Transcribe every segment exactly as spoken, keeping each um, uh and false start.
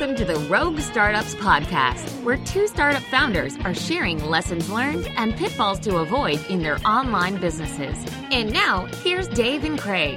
Welcome to the Rogue Startups Podcast, where two startup founders are sharing lessons learned and pitfalls to avoid in their online businesses. And now, here's Dave and Craig.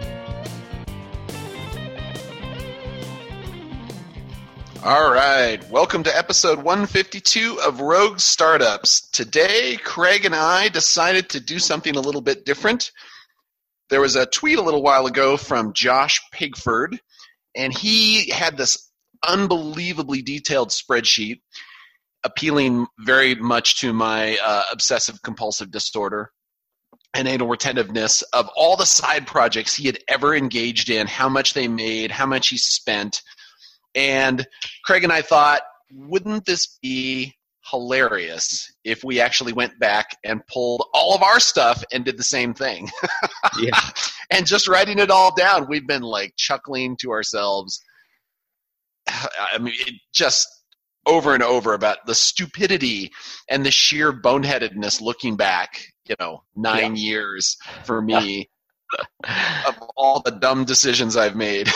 All right, welcome to episode one fifty-two of Rogue Startups. Today, Craig and I decided to do something a little bit different. There was a tweet a little while ago from Josh Pigford, and he had this unbelievably detailed spreadsheet appealing very much to my uh, obsessive-compulsive disorder and anal retentiveness of all the side projects he had ever engaged in, how much they made, how much he spent. And Craig and I thought, wouldn't this be hilarious if we actually went back and pulled all of our stuff and did the same thing? Yeah. And just writing it all down, we've been like chuckling to ourselves. I mean, it just over and over about the stupidity and the sheer boneheadedness looking back, you know, nine yeah. years for me of all the dumb decisions I've made.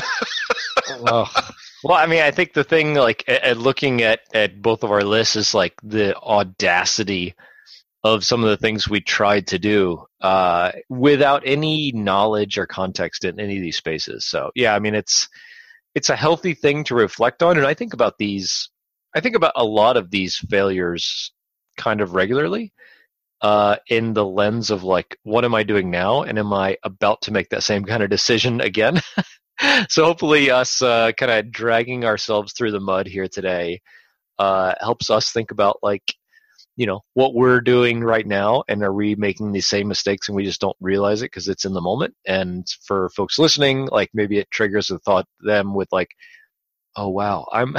Oh. Well, I mean, I think the thing, like, at, at looking at, at both of our lists is, like, the audacity of some of the things we tried to do uh, without any knowledge or context in any of these spaces. So, yeah, I mean, it's it's a healthy thing to reflect on. And I think about these, I think about a lot of these failures kind of regularly uh, in the lens of, like, what am I doing now? And am I about to make that same kind of decision again? So hopefully us uh, kind of dragging ourselves through the mud here today uh, helps us think about, like, you know, what we're doing right now, and are we making the same mistakes and we just don't realize it because it's in the moment. And for folks listening, like, maybe it triggers a thought to them with, like, oh wow, I'm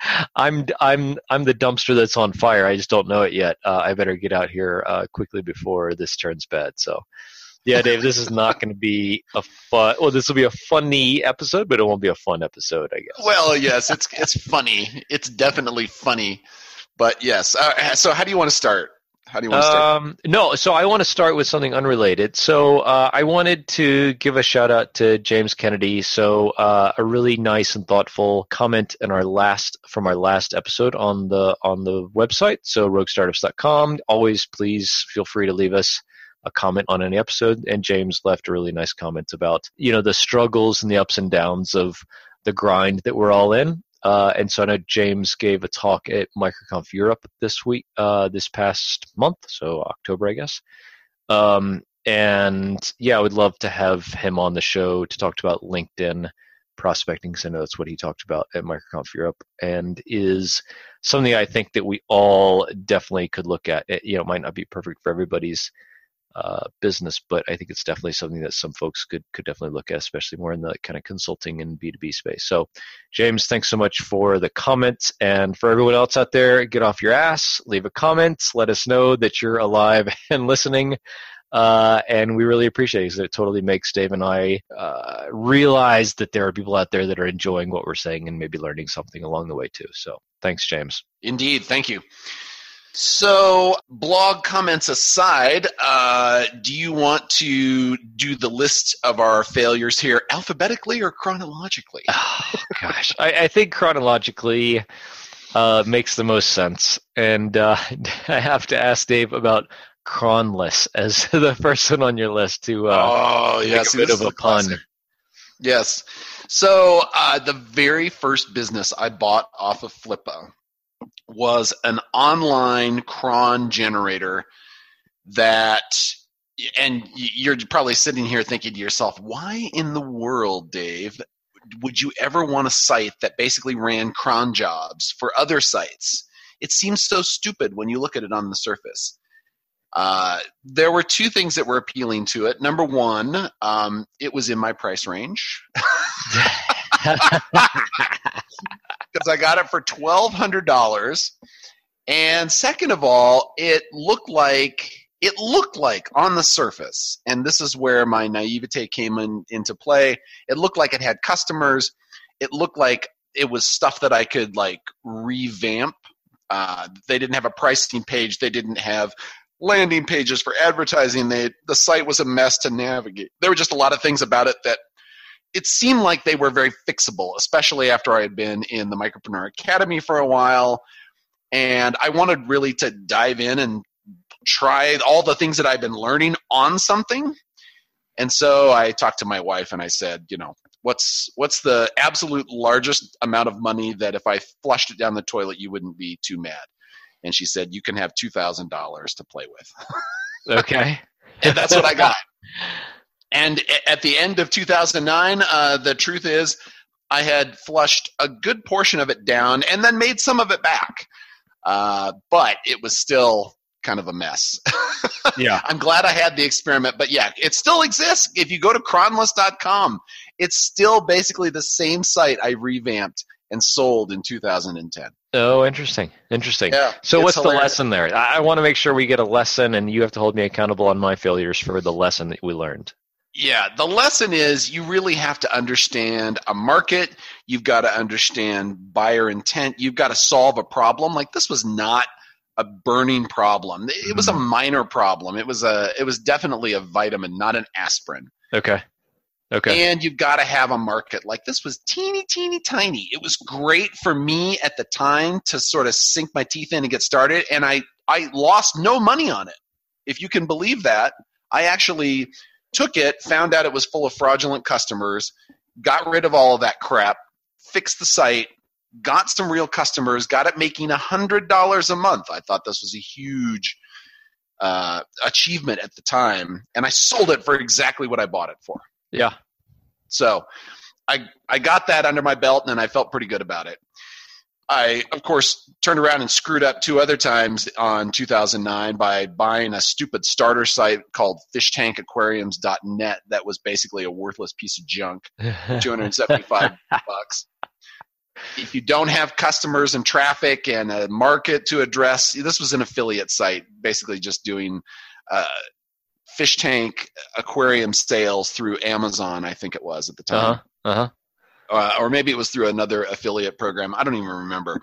I'm I'm I'm the dumpster that's on fire. I just don't know it yet. Uh, I better get out here uh, quickly before this turns bad. So. Yeah, Dave, this is not going to be a fun. Well, this will be a funny episode, but it won't be a fun episode, I guess. Well, yes, it's it's funny. It's definitely funny, but yes. Uh, so, how do you want to start? How do you want to start? Um, no, so I want to start with something unrelated. So, uh, I wanted to give a shout out to James Kennedy. So, uh, a really nice and thoughtful comment in our last from our last episode on the on the website. So, rogue startups dot com. Always, please feel free to leave us a comment on any episode, and James left a really nice comment about, you know, the struggles and the ups and downs of the grind that we're all in. Uh, and so I know James gave a talk at MicroConf Europe this week, uh, this past month, so October, I guess. Um, and yeah, I would love to have him on the show to talk about LinkedIn prospecting, because I know that's what he talked about at MicroConf Europe, and is something I think that we all definitely could look at. It, you know, it might not be perfect for everybody's Uh, business, but I think it's definitely something that some folks could could definitely look at, especially more in the kind of consulting and B two B space. So, James, thanks so much for the comments, and for everyone else out there, get off your ass, leave a comment, let us know that you're alive and listening, uh, and we really appreciate it, because it totally makes Dave and I uh, realize that there are people out there that are enjoying what we're saying and maybe learning something along the way too. So, thanks, James. Indeed, thank you. So, blog comments aside, uh, do you want to do the list of our failures here alphabetically or chronologically? Oh, gosh. I, I think chronologically uh, makes the most sense. And uh, I have to ask Dave about Cronless as the first one on your list to uh, oh, make yes, a bit of a pun. Classic. Yes. So, uh, the very first business I bought off of Flippa was an online cron generator that, and you're probably sitting here thinking to yourself, why in the world, Dave, would you ever want a site that basically ran cron jobs for other sites? It seems so stupid when you look at it on the surface. Uh, there were two things that were appealing to it. Number one, um, it was in my price range. Because I got it for twelve hundred dollars, and second of all, it looked like it looked like on the surface, and this is where my naivete came in, into play. It looked like it had customers. It looked like it was stuff that I could like revamp. Uh, they didn't have a pricing page. They didn't have landing pages for advertising. They the site was a mess to navigate. There were just a lot of things about it that it seemed like they were very fixable, especially after I had been in the Micropreneur Academy for a while. And I wanted really to dive in and try all the things that I've been learning on something. And so I talked to my wife and I said, you know, what's what's the absolute largest amount of money that if I flushed it down the toilet, you wouldn't be too mad? And she said, you can have two thousand dollars to play with. Okay. And that's what I got. And at the end of two thousand nine, uh, the truth is I had flushed a good portion of it down and then made some of it back. Uh, but it was still kind of a mess. Yeah. I'm glad I had the experiment. But yeah, it still exists. If you go to cronless dot com, it's still basically the same site I revamped and sold in two thousand ten. Oh, interesting. Interesting. Yeah, so what's hilarious. the lesson there? I, I want to make sure we get a lesson, and you have to hold me accountable on my failures for the lesson that we learned. Yeah, the lesson is you really have to understand a market. You've got to understand buyer intent. You've got to solve a problem. Like this was not a burning problem. It was a minor problem. It was a. It was definitely a vitamin, not an aspirin. Okay. Okay. And you've got to have a market. Like this was teeny, teeny, tiny. It was great for me at the time to sort of sink my teeth in and get started. And I, I lost no money on it. If you can believe that, I actually took it, found out it was full of fraudulent customers, got rid of all of that crap, fixed the site, got some real customers, got it making one hundred dollars a month. I thought this was a huge uh, achievement at the time. And I sold it for exactly what I bought it for. Yeah. So I I got that under my belt, and I felt pretty good about it. I, of course, turned around and screwed up two other times on two thousand nine by buying a stupid starter site called fish tank aquariums dot net that was basically a worthless piece of junk, two hundred seventy-five bucks. If you don't have customers and traffic and a market to address, this was an affiliate site, basically just doing uh, fish tank aquarium sales through Amazon, I think it was at the time. Uh-huh. Uh-huh. Uh, or maybe it was through another affiliate program. I don't even remember.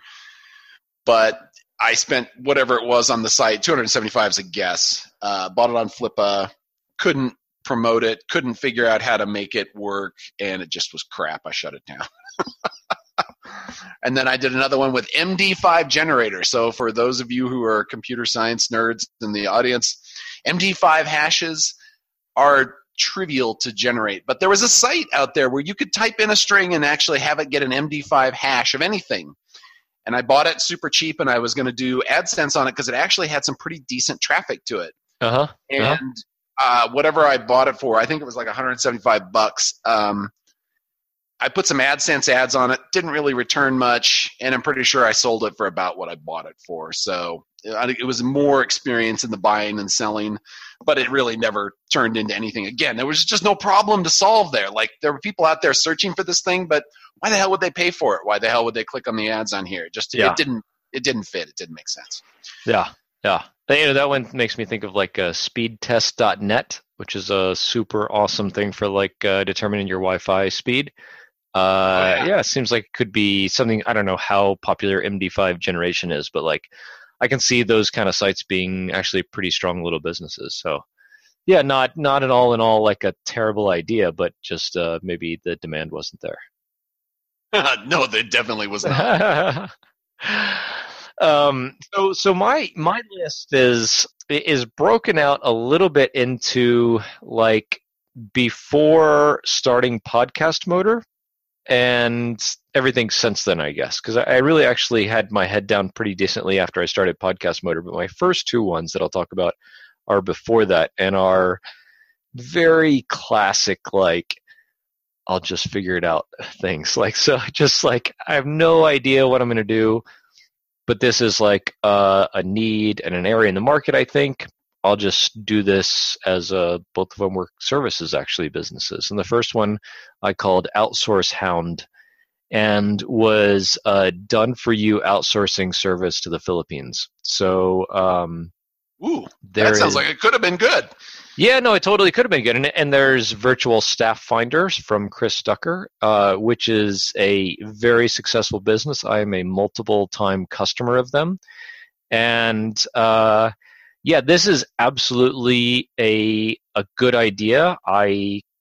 But I spent whatever it was on the site, two hundred seventy-five is a guess. Uh, bought it on Flippa, couldn't promote it, couldn't figure out how to make it work, and it just was crap. I shut it down. And then I did another one with M D five Generator. So for those of you who are computer science nerds in the audience, M D five hashes are trivial to generate. But there was a site out there where you could type in a string and actually have it get an M D five hash of anything. And I bought it super cheap, and I was going to do AdSense on it because it actually had some pretty decent traffic to it. Uh-huh. And uh-huh. uh, whatever I bought it for, I think it was like one hundred seventy-five bucks. Um, I put some AdSense ads on it, didn't really return much, and I'm pretty sure I sold it for about what I bought it for. So it was more experience in the buying and selling, but it really never turned into anything. Again, there was just no problem to solve there. Like there were people out there searching for this thing, but why the hell would they pay for it? Why the hell would they click on the ads on here? Just yeah. it didn't it didn't fit. It didn't make sense. Yeah, yeah. You know, that one makes me think of like uh, speed test dot net, which is a super awesome thing for like uh, determining your Wi-Fi speed. Uh, oh, yeah. yeah, it seems like it could be something. I don't know how popular M D five generation is, but like I can see those kind of sites being actually pretty strong little businesses. So yeah, not not at all in all like a terrible idea, but just uh, maybe the demand wasn't there. No, there definitely was not. um, so so my my list is is broken out a little bit into like before starting Podcast Motor and everything since then, I guess, because I really actually had my head down pretty decently after I started Podcast Motor. But my first two ones that I'll talk about are before that and are very classic, like, I'll just figure it out things. Like, so just like, I have no idea what I'm going to do, but this is like uh, a need and an area in the market, I think. I'll just do this as a, both of them were services, actually, businesses. And the first one I called Outsource Hound and was a done-for-you outsourcing service to the Philippines. So, um, ooh, that sounds is, like it could have been good. Yeah, no, it totally could have been good. And, and there's Virtual Staff Finders from Chris Ducker, uh, which is a very successful business. I am a multiple-time customer of them. And uh, yeah, this is absolutely a a good idea. I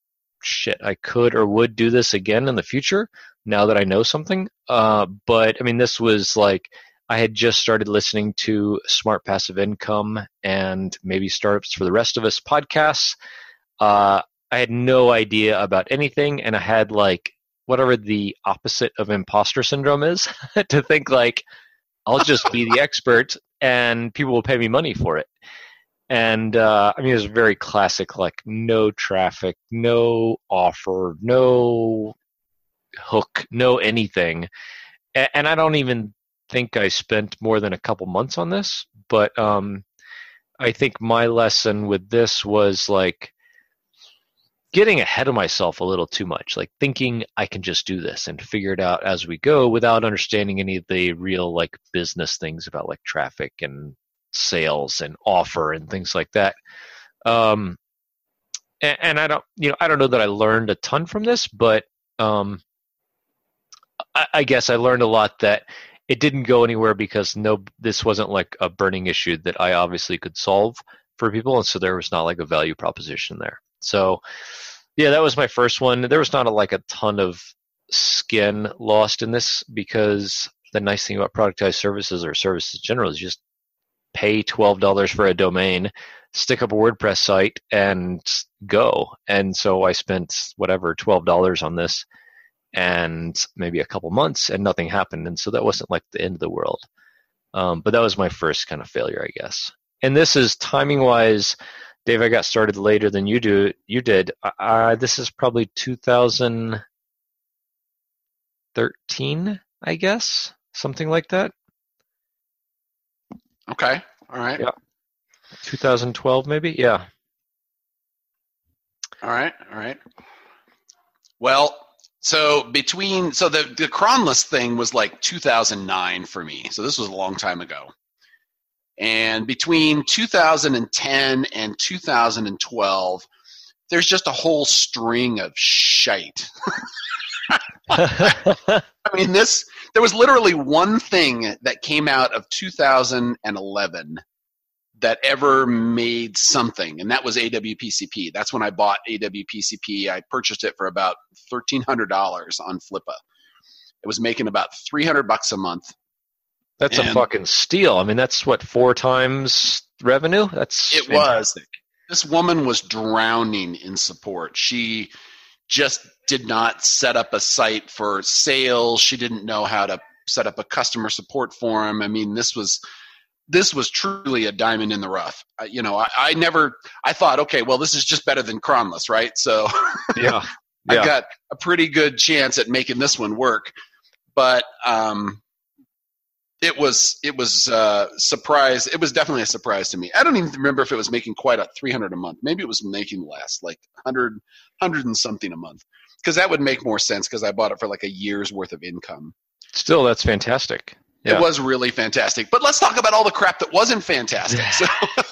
shit, I could or would do this again in the future now that I know something. Uh, but I mean, this was like, I had just started listening to Smart Passive Income and maybe Startups for the Rest of Us podcasts. Uh, I had no idea about anything, and I had like whatever the opposite of imposter syndrome is to think like, I'll just be the expert and people will pay me money for it. And uh, I mean, it was very classic, like no traffic, no offer, no hook, no anything. And, and I don't even think I spent more than a couple months on this, but um, I think my lesson with this was like getting ahead of myself a little too much, like thinking I can just do this and figure it out as we go without understanding any of the real like business things about like traffic and sales and offer and things like that. Um, and, and I don't, you know, I don't know that I learned a ton from this, but um, I, I guess I learned a lot that it didn't go anywhere because no, this wasn't like a burning issue that I obviously could solve for people. And so there was not like a value proposition there. So yeah, that was my first one. There was not a, like a ton of skin lost in this because the nice thing about productized services or services in general is just pay twelve dollars for a domain, stick up a WordPress site, and go. And so I spent whatever, twelve dollars on this and maybe a couple months and nothing happened. And so that wasn't like the end of the world. Um, but that was my first kind of failure, I guess. And this is timing-wise, Dave, I got started later than you do. You did. Uh, this is probably two thousand thirteen, I guess, something like that. Okay. All right. Yeah. two thousand twelve, maybe. Yeah. All right. All right. Well, so between so the the Cronless thing was like two thousand nine for me. So this was a long time ago. And between two thousand ten and two thousand twelve, there's just a whole string of shite. I mean, this there was literally one thing that came out of two thousand eleven that ever made something, and that was A W P C P. That's when I bought A W P C P. I purchased it for about thirteen hundred dollars on Flippa. It was making about three hundred bucks a month. That's and a fucking steal. I mean, that's what, four times revenue? That's It fantastic. was. This woman was drowning in support. She just did not set up a site for sales. She didn't know how to set up a customer support forum. I mean, this was this was truly a diamond in the rough. Uh, you know, I, I never, I thought, okay, well, this is just better than Cronless, right? So yeah, I yeah. got a pretty good chance at making this one work. But um, it was it was uh, surprise. It was definitely a surprise to me. I don't even remember if it was making quite a three hundred a month. Maybe it was making less, like one hundred, one hundred and something a month. Because that would make more sense because I bought it for like a year's worth of income. Still, that's fantastic. Yeah. It was really fantastic. But let's talk about all the crap that wasn't fantastic. So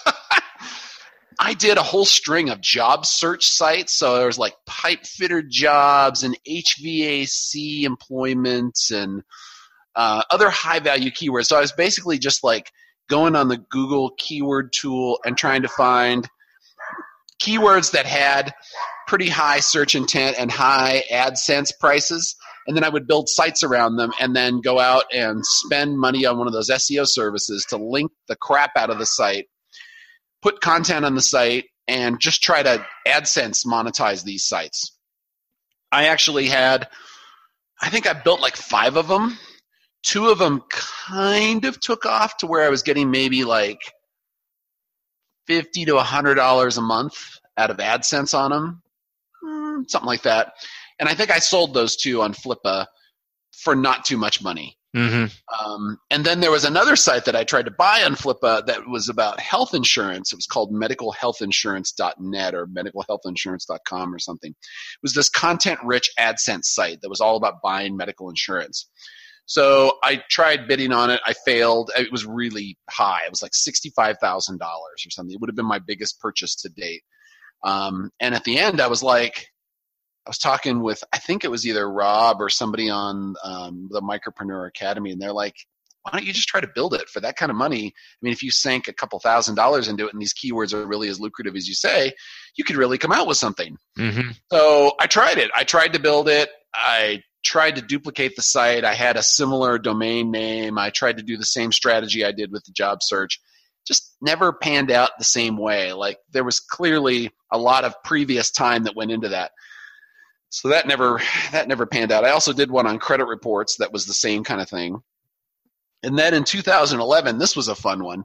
I did a whole string of job search sites. So there was like pipe fitter jobs and H V A C employments and uh, other high-value keywords. So I was basically just like going on the Google keyword tool and trying to find keywords that had pretty high search intent and high AdSense prices. And then I would build sites around them and then go out and spend money on one of those S E O services to link the crap out of the site, put content on the site, and just try to AdSense monetize these sites. I actually had, I think I built like five of them. Two of them kind of took off to where I was getting maybe like fifty to one hundred dollars a month out of AdSense on them, mm, something like that. And I think I sold those two on Flippa for not too much money. Mm-hmm. Um, and then there was another site that I tried to buy on Flippa that was about health insurance. It was called medical health insurance dot net or medical health insurance dot com or something. It was this content-rich AdSense site that was all about buying medical insurance. So I tried bidding on it. I failed. It was really high. It was like sixty-five thousand dollars or something. It would have been my biggest purchase to date. Um, and at the end, I was like, I was talking with, I think it was either Rob or somebody on um, the Micropreneur Academy, and they're like, why don't you just try to build it for that kind of money? I mean, if you sank a couple thousand dollars into it and these keywords are really as lucrative as you say, you could really come out with something. Mm-hmm. So I tried it. I tried to build it. I tried to duplicate the site. I had a similar domain name. I tried to do the same strategy I did with the job search. Just never panned out the same way. Like there was clearly a lot of previous time that went into that. So that never that never panned out. I also did one on credit reports that was the same kind of thing. And then in two thousand eleven, this was a fun one.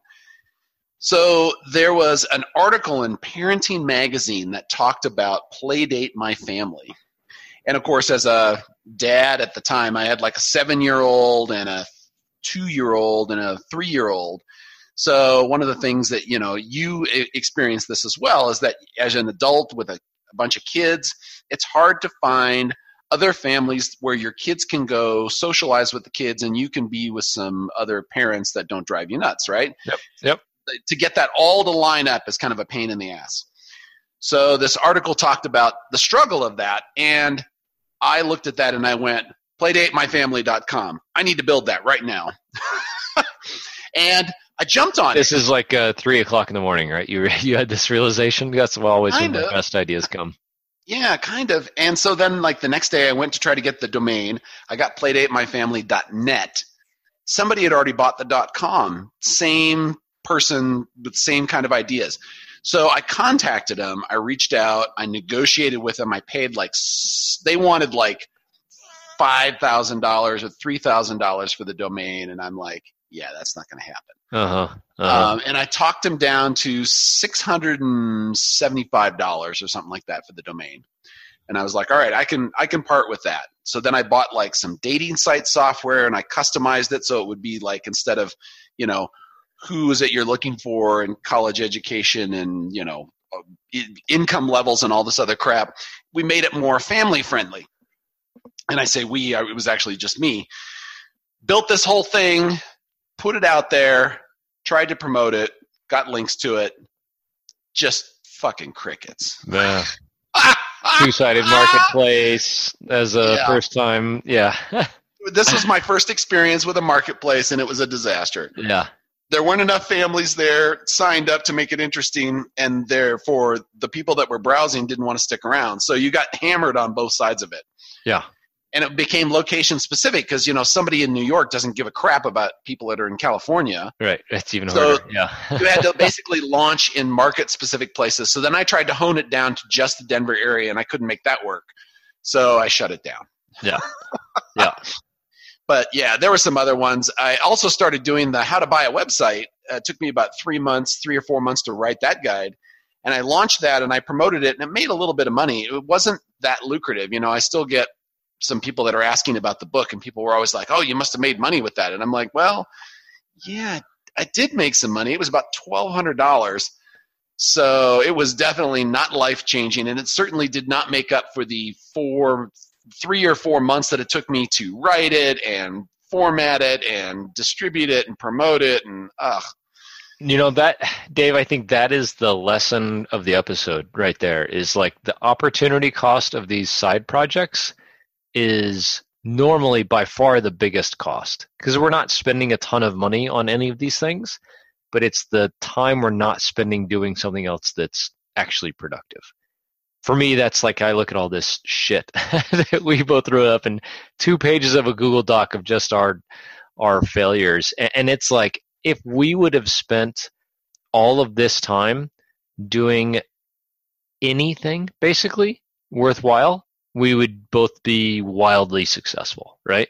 So there was an article in Parenting Magazine that talked about Playdate My Family. And of course, as a dad at the time, I had like a seven-year-old and a two-year-old and a three-year-old. So one of the things that, you know, you experience this as well is that as an adult with a, a bunch of kids, it's hard to find other families where your kids can go socialize with the kids and you can be with some other parents that don't drive you nuts, right? Yep. Yep. To get that all to line up is kind of a pain in the ass. So this article talked about the struggle of that, and I looked at that and I went, playdate my family dot com. I need to build that right now. And I jumped on this it. This is like uh, three o'clock in the morning, right? You you had this realization? That's always Kind when of. the best ideas come. Yeah, kind of. And so then like the next day I went to try to get the domain. I got playdate my family dot net. Somebody had already bought the .com. Same person with same kind of ideas. So I contacted them. I reached out. I negotiated with them. I paid like – they wanted like five thousand dollars or three thousand dollars for the domain. And I'm like, yeah, that's not going to happen. Uh-huh. Uh-huh. Um, and I talked him down to six hundred seventy-five dollars or something like that for the domain. And I was like, all right, I can I can part with that. So then I bought like some dating site software and I customized it so it would be like instead of, you know, who is it you're looking for in college education and, you know, income levels and all this other crap, we made it more family friendly. And I say we, it was actually just me. Built this whole thing, put it out there, tried to promote it, got links to it, just fucking crickets. Yeah. Two-sided marketplace as a Yeah. first time. Yeah. This was my first experience with a marketplace, and it was a disaster. Yeah. There weren't enough families there signed up to make it interesting, and therefore the people that were browsing didn't want to stick around. So you got hammered on both sides of it. Yeah. And it became location specific because, you know, somebody in New York doesn't give a crap about people that are in California. Right. It's even So harder. Yeah. You had to basically launch in market specific places. So then I tried to hone it down to just the Denver area, and I couldn't make that work. So I shut it down. Yeah. Yeah. But yeah, there were some other ones. I also started doing the how to buy a website. Uh, it took me about three months, three or four months to write that guide. And I launched that and I promoted it, and it made a little bit of money. It wasn't that lucrative. You know, I still get some people that are asking about the book, and people were always like, oh, you must have made money with that. And I'm like, well, yeah, I did make some money. It was about twelve hundred dollars. So it was definitely not life-changing, and it certainly did not make up for the four three or four months that it took me to write it and format it and distribute it and promote it. And ugh. You know, that, Dave, I think that is the lesson of the episode right there, is like the opportunity cost of these side projects is normally by far the biggest cost, because we're not spending a ton of money on any of these things, but it's the time we're not spending doing something else that's actually productive. For me, that's like I look at all this shit that we both threw up in two pages of a Google Doc of just our our failures. And it's like, if we would have spent all of this time doing anything basically worthwhile, we would both be wildly successful, right?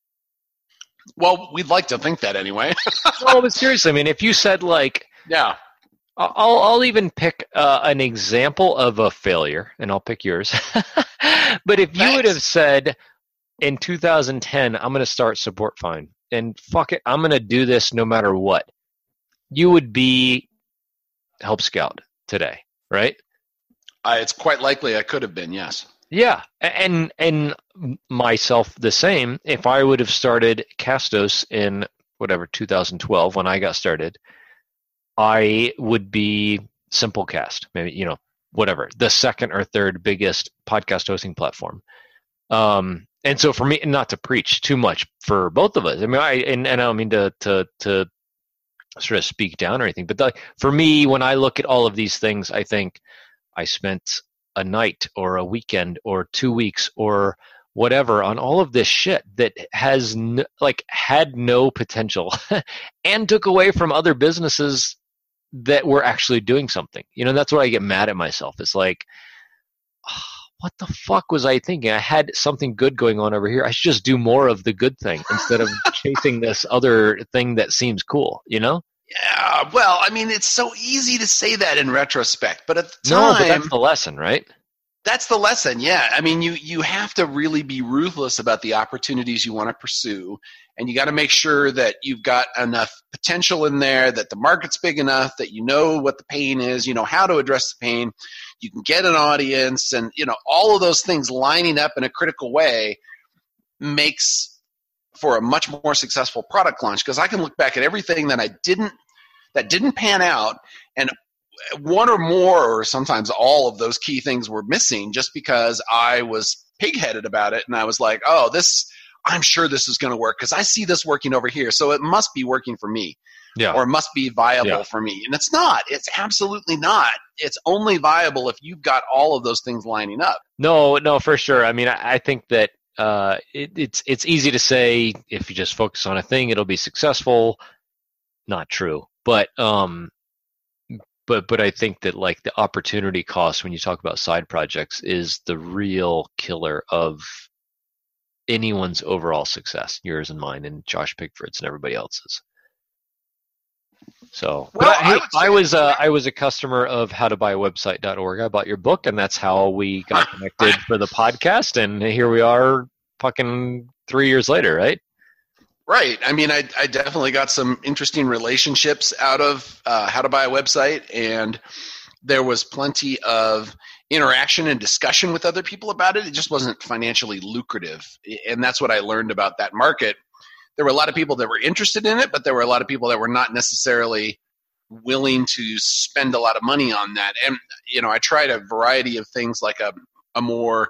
Well, we'd like to think that anyway. No, but seriously, I mean, if you said like, yeah. I'll I'll even pick uh, an example of a failure, and I'll pick yours. But if you Thanks. would have said in two thousand ten, I'm going to start Support Find, and fuck it, I'm going to do this no matter what, you would be Help Scout today, right? Uh, it's quite likely I could have been, yes. Yeah, and and myself the same. If I would have started Castos in whatever two thousand twelve when I got started, I would be Simplecast, maybe, you know, whatever, the second or third biggest podcast hosting platform. Um, and so for me, not to preach too much for both of us. I mean, I and, and I don't mean to to to sort of speak down or anything, but the, for me, when I look at all of these things, I think I spent a night or a weekend or two weeks or whatever on all of this shit that has n- like had no potential and took away from other businesses that were actually doing something. You know, that's what I get mad at myself. It's like, oh, what the fuck was I thinking? I had something good going on over here. I should just do more of the good thing instead of chasing this other thing that seems cool, you know? Yeah, well, I mean, it's so easy to say that in retrospect, but at the No, time, but that's the lesson, right? that's the lesson. Yeah, I mean, you you have to really be ruthless about the opportunities you want to pursue, and you got to make sure that you've got enough potential in there, that the market's big enough, that you know what the pain is, you know how to address the pain, you can get an audience, and you know all of those things lining up in a critical way makes for a much more successful product launch. Because I can look back at everything that I didn't that didn't pan out, and one or more or sometimes all of those key things were missing just because I was pig-headed about it, and I was like, oh, this I'm sure this is going to work because I see this working over here, so it must be working for me. Yeah. Or it must be viable Yeah. for me. And it's not. It's absolutely not. It's only viable if you've got all of those things lining up. No, no, for sure. I mean, I, I think that uh, it, it's it's easy to say if you just focus on a thing, it'll be successful. Not true, but um, but but I think that like the opportunity cost when you talk about side projects is the real killer of anyone's overall success, yours and mine, and Josh Pigford's and everybody else's. So, Well, but I, I would I say- was uh, I was a customer of how to buy a website dot org. I bought your book, and that's how we got connected for the podcast. And here we are, fucking three years later, right? Right. I mean, I, I definitely got some interesting relationships out of uh, how to buy a website, and there was plenty of interaction and discussion with other people about it. It just wasn't financially lucrative, and that's what I learned about that market. There were a lot of people that were interested in it, but there were a lot of people that were not necessarily willing to spend a lot of money on that. And, you know, I tried a variety of things like a, a more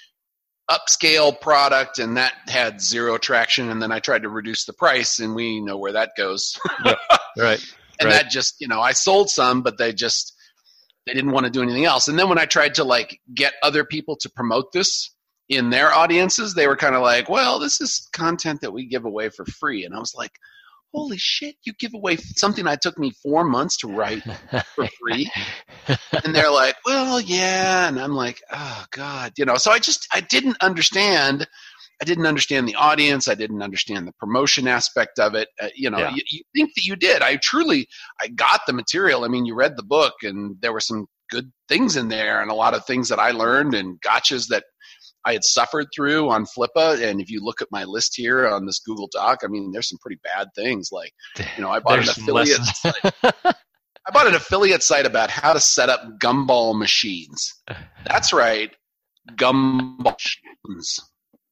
upscale product, and that had zero traction. And then I tried to reduce the price, and we know where that goes. Yep. Right. And right. that just, you know, I sold some, but they just, they didn't want to do anything else. And then when I tried to like get other people to promote this in their audiences, they were kind of like, well, this is content that we give away for free. And I was like, holy shit, you give away something that took me four months to write for free? And they're like, well, yeah. And I'm like, oh God, you know, so I just, I didn't understand. I didn't understand the audience. I didn't understand the promotion aspect of it. Uh, you know, Yeah. you, you think that you did. I truly, I got the material. I mean, you read the book, and there were some good things in there, and a lot of things that I learned and gotchas that I had suffered through on Flippa. And if you look at my list here on this Google Doc, I mean, there's some pretty bad things. Like, you know, I bought an There's some affiliate lessons. site. I bought an affiliate site about how to set up gumball machines. That's right, gumball machines.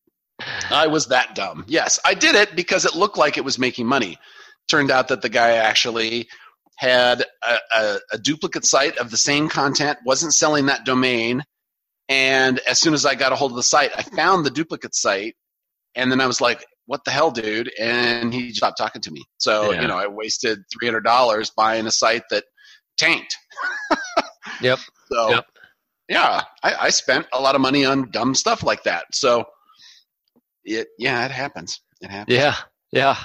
I was that dumb. Yes, I did it because it looked like it was making money. Turned out that the guy actually had a, a, a duplicate site of the same content, wasn't selling that domain. And as soon as I got a hold of the site, I found the duplicate site. And then I was like, what the hell, dude? And he stopped talking to me. So, Yeah. you know, I wasted three hundred dollars buying a site that tanked. Yep. So, Yep. yeah, I, I spent a lot of money on dumb stuff like that. So, it yeah, it happens. It happens. Yeah. Yeah.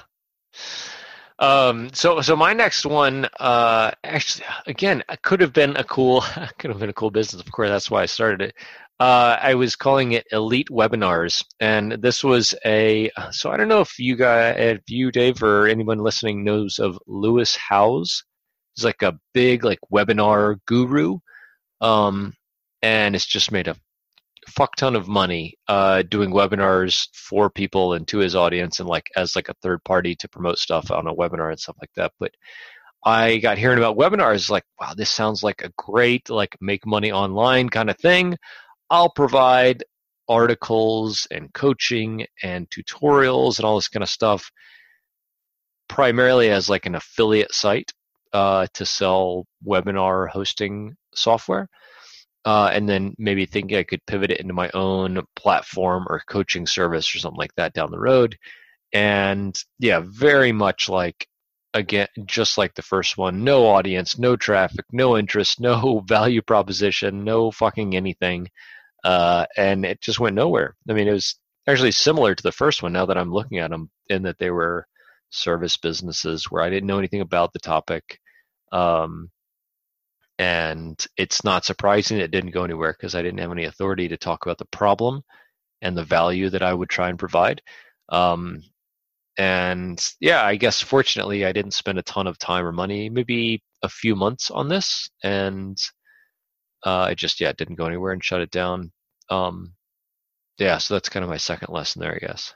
Um, so, so my next one, uh, actually, again, it could have been a cool, could have been a cool business. Of course, that's why I started it. Uh, I was calling it Elite Webinars, and this was a. So I don't know if you guys, if you, Dave, or anyone listening knows of Lewis Howes. He's like a big like webinar guru, um, and it's just made a fuck ton of money uh, doing webinars for people and to his audience, and like as like a third party to promote stuff on a webinar and stuff like that. But I got hearing about webinars, like, wow, this sounds like a great like make money online kind of thing. I'll provide articles and coaching and tutorials and all this kind of stuff, primarily as like an affiliate site uh, to sell webinar hosting software. uh, and then maybe thinking I could pivot it into my own platform or coaching service or something like that down the road. And yeah, very much like, again, just like the first one, no audience, no traffic, no interest, no value proposition, no fucking anything. Uh, and it just went nowhere. I mean, it was actually similar to the first one now that I'm looking at them, in that they were service businesses where I didn't know anything about the topic. Um, and it's not surprising it didn't go anywhere because I didn't have any authority to talk about the problem and the value that I would try and provide. Um, And yeah, I guess fortunately I didn't spend a ton of time or money, maybe a few months on this. And uh, I just, yeah, didn't go anywhere and shut it down. Um, yeah, so that's kind of my second lesson there, I guess.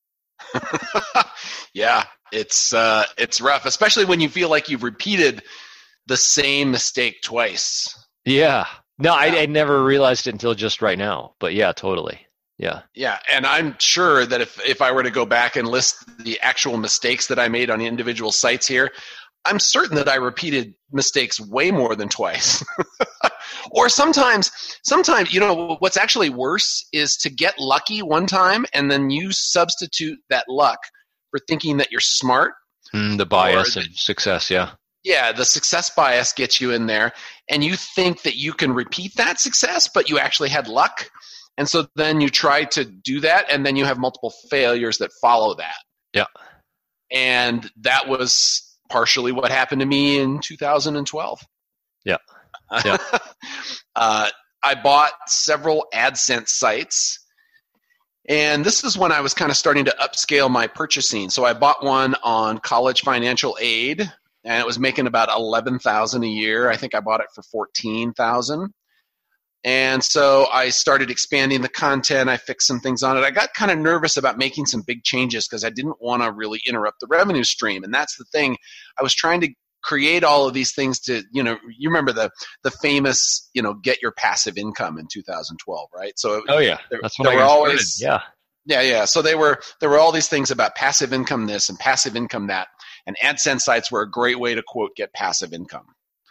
Yeah, it's uh, it's rough, especially when you feel like you've repeated the same mistake twice. Yeah. No, yeah. I, I never realized it until just right now. But yeah, totally. Yeah. Yeah. And I'm sure that if, if I were to go back and list the actual mistakes that I made on individual sites here, I'm certain that I repeated mistakes way more than twice. Or sometimes, sometimes, you know, what's actually worse is to get lucky one time and then you substitute that luck for thinking that you're smart. Mm, the bias of success. Yeah. Yeah. The success bias gets you in there and you think that you can repeat that success, but you actually had luck. And so then you try to do that, and then you have multiple failures that follow that. Yeah. And that was partially what happened to me in two thousand twelve. Yeah. Yeah. uh, I bought several AdSense sites, and this is when I was kind of starting to upscale my purchasing. So I bought one on College Financial Aid, and it was making about eleven thousand dollars a year. I think I bought it for fourteen thousand dollars. And so I started expanding the content. I fixed some things on it. I got kind of nervous about making some big changes because I didn't want to really interrupt the revenue stream. And that's the thing. I was trying to create all of these things to, you know, you remember the the famous, you know, get your passive income in two thousand twelve, right? So oh yeah, there, that's when there I were got always started. Yeah. Yeah, yeah. So they were there were all these things about passive income this and passive income that. And AdSense sites were a great way to, quote, get passive income.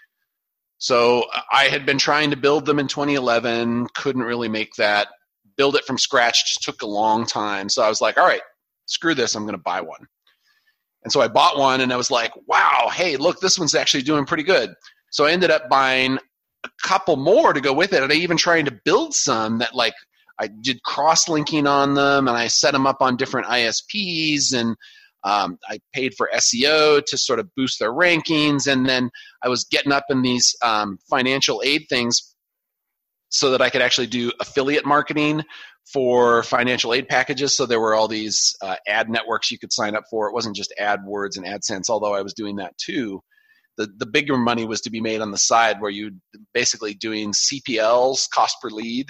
So I had been trying to build them in twenty eleven, couldn't really make that. Build it from scratch just took a long time. So I was like, all right, screw this, I'm going to buy one. And so I bought one, and I was like, wow, hey, look, this one's actually doing pretty good. So I ended up buying a couple more to go with it, and I even trying to build some that, like, I did cross-linking on them, and I set them up on different I S Ps, and Um, I paid for S E O to sort of boost their rankings, and then I was getting up in these um, financial aid things so that I could actually do affiliate marketing for financial aid packages. So there were all these uh, ad networks you could sign up for. It wasn't just AdWords and AdSense, although I was doing that too. The, the bigger money was to be made on the side where you're basically doing C P Ls, cost per lead.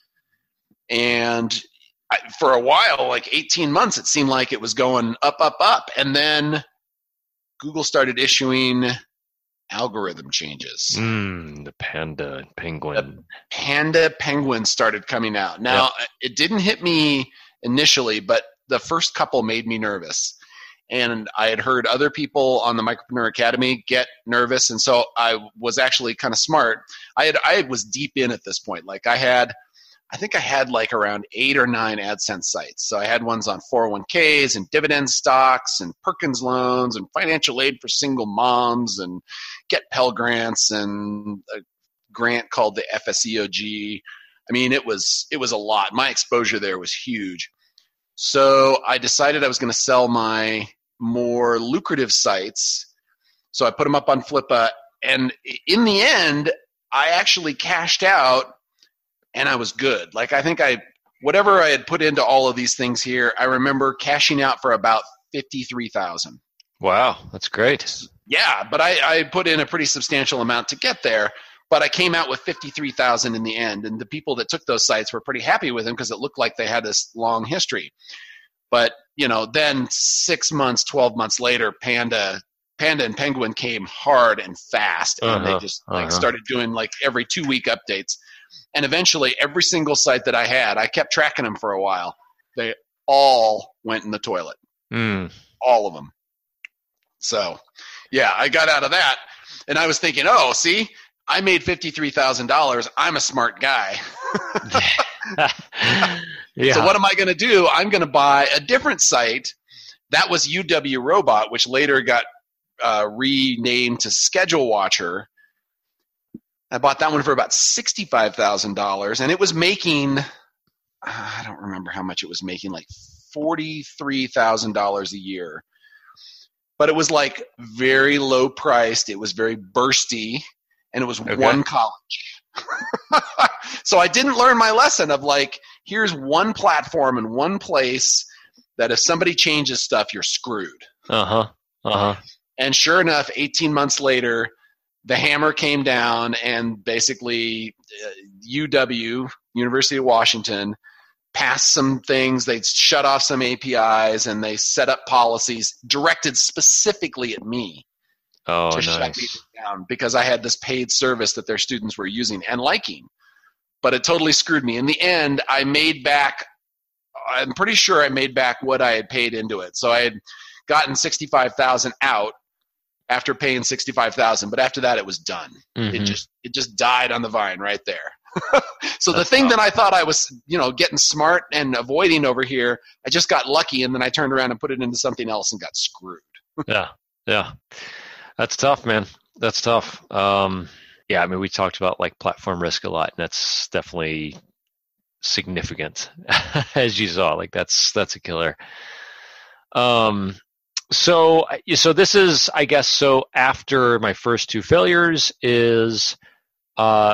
And I, for a while, like eighteen months, it seemed like it was going up, up, up. And then Google started issuing algorithm changes. Mm, the Panda and Penguin. The Panda Penguin started coming out. Now, yep. It didn't hit me initially, but the first couple made me nervous. And I had heard other people on the Micropreneur Academy get nervous. And so I was actually kind of smart. I had I was deep in at this point. Like I had I think I had like around eight or nine AdSense sites. So I had ones on four oh one k's and dividend stocks and Perkins loans and financial aid for single moms and Get Pell Grants and a grant called the F S E O G. I mean, it was it was a lot. My exposure there was huge. So I decided I was going to sell my more lucrative sites. So I put them up on Flippa. And in the end, I actually cashed out. And I was good. Like I think I, whatever I had put into all of these things here, I remember cashing out for about fifty-three thousand. Wow, that's great. Yeah, but I, I put in a pretty substantial amount to get there. But I came out with fifty-three thousand in the end, and the people that took those sites were pretty happy with them because it looked like they had this long history. But you know, then six months, twelve months later, Panda. Panda and Penguin came hard and fast, and uh-huh, they just like uh-huh. started doing like every two week updates. And eventually, every single site that I had, I kept tracking them for a while. They all went in the toilet. Mm. All of them. So, yeah, I got out of that. And I was thinking, oh, see, I made fifty-three thousand dollars. I'm a smart guy. Yeah. So what am I going to do? I'm going to buy a different site. That was U W Robot, which later got uh, renamed to Schedule Watcher. I bought that one for about sixty-five thousand dollars, and it was making, I don't remember how much it was making, like forty-three thousand dollars a year. But it was like very low priced. It was very bursty, and it was Okay. one college. So I didn't learn my lesson of like, here's one platform and one place that if somebody changes stuff, you're screwed. Uh-huh. Uh-huh. And sure enough, eighteen months later, the hammer came down, and basically uh, U W, University of Washington, passed some things. They shut off some A P Is, and they set up policies directed specifically at me Oh, to shut me nice. down because I had this paid service that their students were using and liking. But it totally screwed me. In the end, I made back, I'm pretty sure I made back what I had paid into it. So I had gotten sixty-five thousand dollars out after paying sixty-five thousand dollars, but after that it was done. Mhm. It just it just died on the vine right there. So the That's thing tough. that I thought I was, you know, getting smart and avoiding over here, I just got lucky, and then I turned around and put it into something else and got screwed. Yeah. Yeah. That's tough, man. That's tough. Um, yeah, I mean, we talked about like platform risk a lot, and that's definitely significant, as you saw. Like that's that's a killer. Um, so so this is, I guess, so after my first two failures is, uh,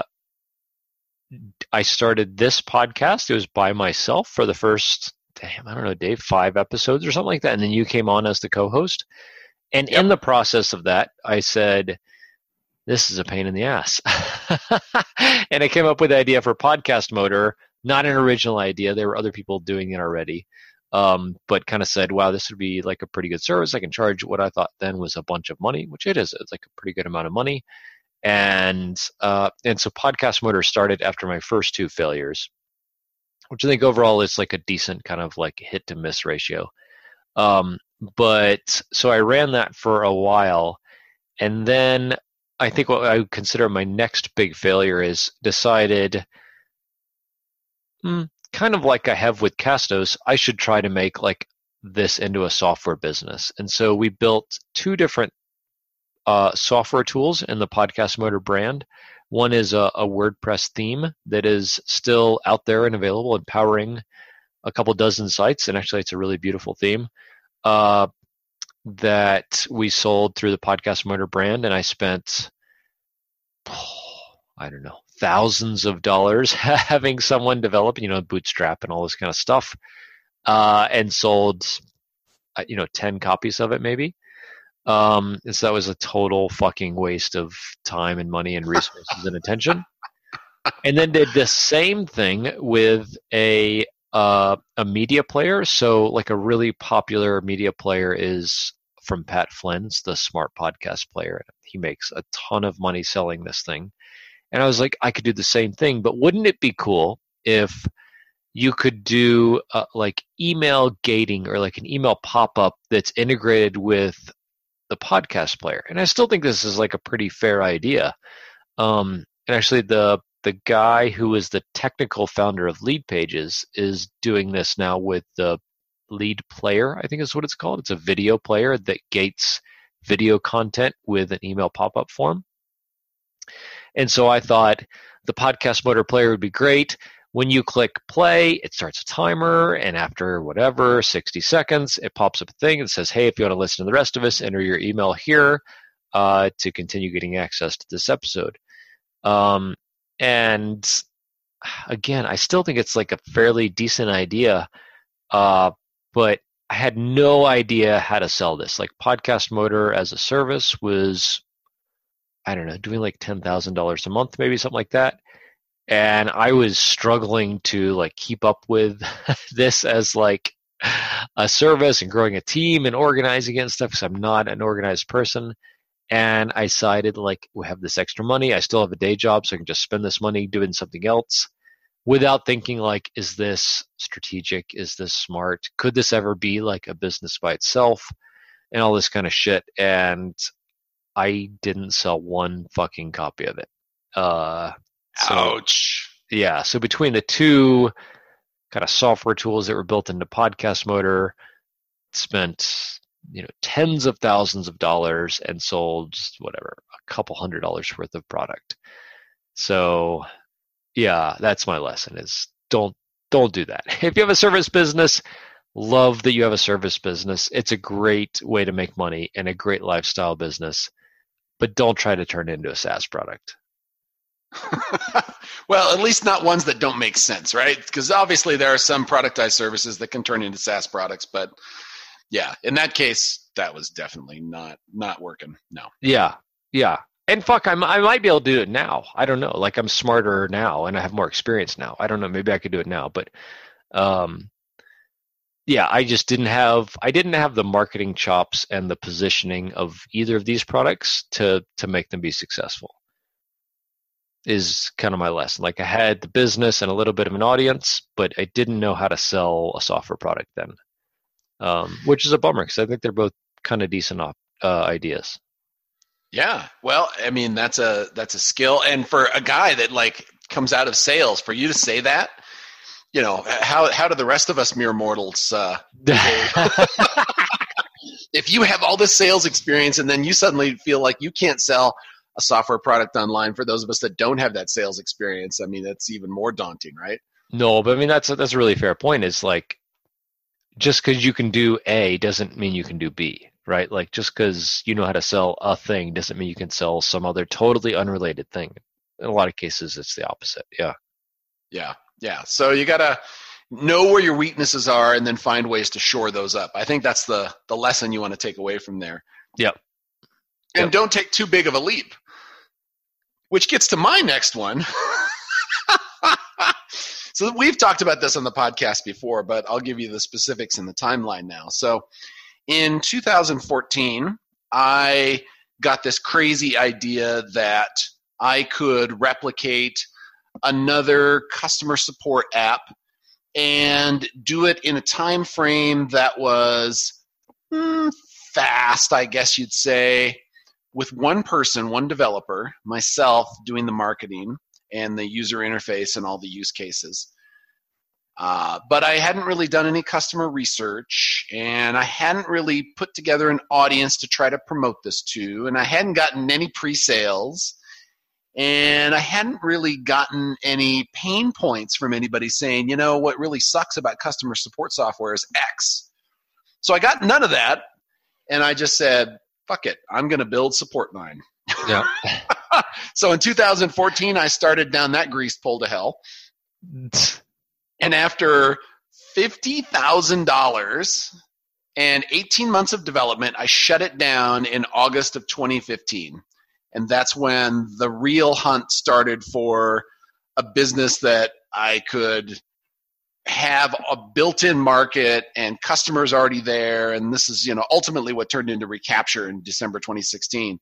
I started this podcast. It was by myself for the first, damn, I don't know, Dave, five episodes or something like that, and then you came on as the co-host. And Yep. in the process of that, I said, this is a pain in the ass. And I came up with the idea for Podcast Motor, not an original idea. There were other people doing it already, um, but kind of said, wow, this would be like a pretty good service. I can charge what I thought then was a bunch of money, which it is. It's like a pretty good amount of money. And uh, and so Podcast Motor started after my first two failures, which I think overall is like a decent kind of like hit to miss ratio. Um, but so I ran that for a while, and then I think what I would consider my next big failure is decided, hmm, kind of like I have with Castos, I should try to make like this into a software business. And so we built two different uh, software tools in the Podcast Motor brand. One is a, a WordPress theme that is still out there and available and powering a couple dozen sites. And actually, it's a really beautiful theme. Uh, that we sold through the Podcast Motor brand, and I spent, oh, I don't know, thousands of dollars having someone develop, you know, Bootstrap and all this kind of stuff, uh, and sold, uh, you know, ten copies of it maybe. Um, and so that was a total fucking waste of time and money and resources and attention. And then did the same thing with a uh, a media player. So like a really popular media player is from Pat Flynn's, the Smart Podcast Player. He makes a ton of money selling this thing. And I was like, I could do the same thing, but wouldn't it be cool if you could do uh, like email gating or like an email pop-up that's integrated with the podcast player? And I still think this is like a pretty fair idea. Um, and actually the the guy who is the technical founder of Lead Pages is doing this now with the Lead Player, I think is what it's called. It's a video player that gates video content with an email pop-up form. And so I thought the Podcast Motor player would be great. When you click play, it starts a timer, and after whatever, sixty seconds, it pops up a thing and says, hey, if you want to listen to the rest of us, enter your email here uh, to continue getting access to this episode. Um, and again, I still think it's like a fairly decent idea, uh, but I had no idea how to sell this. Like Podcast Motor as a service was, I don't know, doing like ten thousand dollars a month, maybe something like that. And I was struggling to like keep up with this as like a service and growing a team and organizing it and stuff, because I'm not an organized person. And I decided like, we have this extra money. I still have a day job, so I can just spend this money doing something else without thinking like, is this strategic? Is this smart? Could this ever be like a business by itself? And all this kind of shit. And I didn't sell one fucking copy of it. Uh, so, Ouch. Yeah. So between the two kind of software tools that were built into Podcast Motor, spent you know tens of thousands of dollars and sold whatever a couple hundred dollars worth of product. So yeah, that's my lesson: is don't don't do that. If you have a service business, love that you have a service business. It's a great way to make money and a great lifestyle business, but don't try to turn it into a SaaS product. Well, at least not ones that don't make sense, right? Because obviously there are some productized services that can turn into SaaS products, but yeah, in that case, that was definitely not not working. No. Yeah, yeah. And fuck, I'm, I might be able to do it now. I don't know. Like, I'm smarter now and I have more experience now. I don't know. Maybe I could do it now. But um, yeah, I just didn't have I didn't have the marketing chops and the positioning of either of these products to to make them be successful. Is kind of my lesson. Like, I had the business and a little bit of an audience, but I didn't know how to sell a software product then, um, which is a bummer because I think they're both kind of decent op- uh, ideas. Yeah, well, I mean that's a that's a skill, and for a guy that like comes out of sales, for you to say that, you know, how how do the rest of us mere mortals? Uh, if you have all this sales experience and then you suddenly feel like you can't sell a software product online, for those of us that don't have that sales experience, I mean, that's even more daunting, right? No, but I mean, that's a, that's a really fair point. Is like, just because you can do A doesn't mean you can do B, right? Like, just because you know how to sell a thing doesn't mean you can sell some other totally unrelated thing. In a lot of cases, it's the opposite. Yeah. Yeah. Yeah. So you got to know where your weaknesses are and then find ways to shore those up. I think that's the, the lesson you want to take away from there. Yep. And Yep. don't take too big of a leap. Which gets to my next one. So we've talked about this on the podcast before, but I'll give you the specifics in the timeline now. So in two thousand fourteen, I got this crazy idea that I could replicate another customer support app and do it in a time frame that was hmm, fast, I guess you'd say, with one person, one developer, myself doing the marketing and the user interface and all the use cases. Uh, but I hadn't really done any customer research, and I hadn't really put together an audience to try to promote this to, and I hadn't gotten any pre-sales, and I hadn't really gotten any pain points from anybody saying, you know, what really sucks about customer support software is X. So I got none of that, and I just said, fuck it, I'm going to build SupportMine. Yeah. So in two thousand fourteen, I started down that greased pole to hell. And after fifty thousand dollars and eighteen months of development, I shut it down in August of twenty fifteen. And that's when the real hunt started for a business that I could have a built-in market and customers already there. And this is, you know, ultimately what turned into Recapture in December twenty sixteen.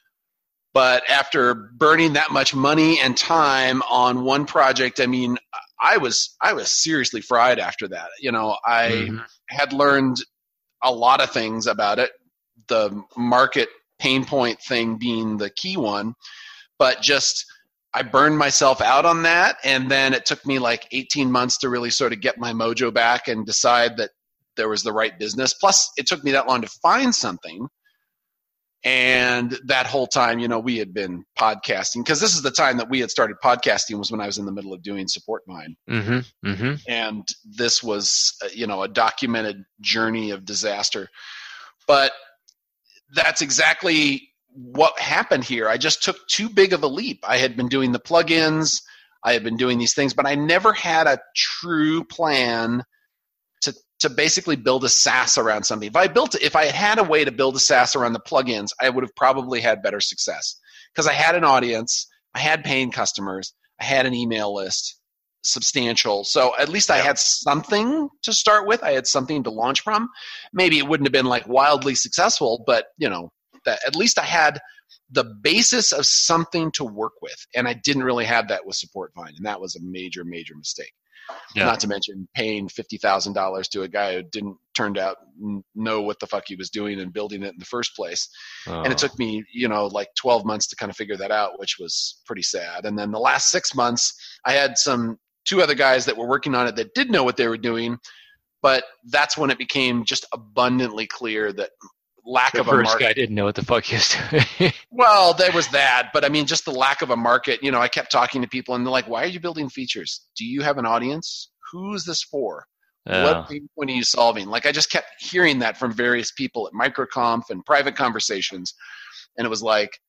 But after burning that much money and time on one project, I mean, I was I was seriously fried after that. You know, I mm-hmm. had learned a lot of things about it, the market pain point thing being the key one, but just I burned myself out on that, and then it took me like eighteen months to really sort of get my mojo back and decide that there was the right business. Plus, it took me that long to find something. And that whole time, you know, we had been podcasting, because this is the time that we had started podcasting, was when I was in the middle of doing SupportMine. Mm-hmm, mm-hmm. And this was, you know, a documented journey of disaster. But that's exactly what happened here. I just took too big of a leap. I had been doing the plugins, I had been doing these things, but I never had a true plan to to basically build a SaaS around something. If I built, if I had had a way to build a SaaS around the plugins, I would have probably had better success, because I had an audience, I had paying customers, I had an email list, substantial. So at least I had something to start with. I had something to launch from. Maybe it wouldn't have been like wildly successful, but you know, that at least I had the basis of something to work with. And I didn't really have that with Support Vine, and that was a major, major mistake. Yeah. Not to mention paying fifty thousand dollars to a guy who didn't turned out know what the fuck he was doing and building it in the first place. Oh. And it took me, you know, like twelve months to kind of figure that out, which was pretty sad. And then the last six months, I had some two other guys that were working on it that did know what they were doing, but that's when it became just abundantly clear that lack the of a first market. guy didn't know what the fuck he was doing. Well, there was that, but I mean, just the lack of a market. You know, I kept talking to people, and they're like, "Why are you building features? Do you have an audience? Who's this for? Oh. What pain point are you solving?" Like, I just kept hearing that from various people at MicroConf and private conversations, and it was like,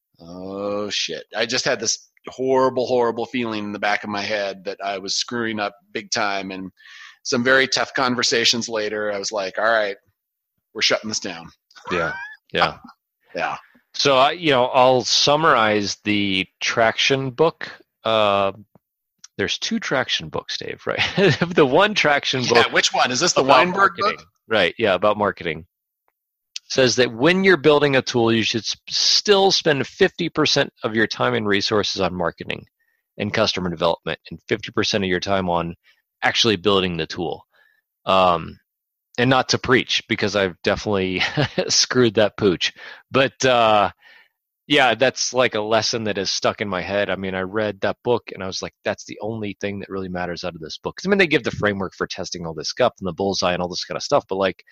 oh shit! I just had this horrible, horrible feeling in the back of my head that I was screwing up big time. And some very tough conversations later, I was like, "All right, we're shutting this down." Yeah, yeah, yeah. So, uh, you know, I'll summarize the traction book. Uh, there's two traction books, Dave, right? The one traction book. Yeah, which one? Is this the Weinberg book? Right, yeah, about marketing. Says that when you're building a tool, you should sp- still spend fifty percent of your time and resources on marketing and customer development, and fifty percent of your time on actually building the tool. Um, And not to preach, because I've definitely screwed that pooch. But uh, yeah, that's like a lesson that is stuck in my head. I mean, I read that book and I was like, that's the only thing that really matters out of this book. Because I mean, they give the framework for testing all this stuff and the bullseye and all this kind of stuff. But like,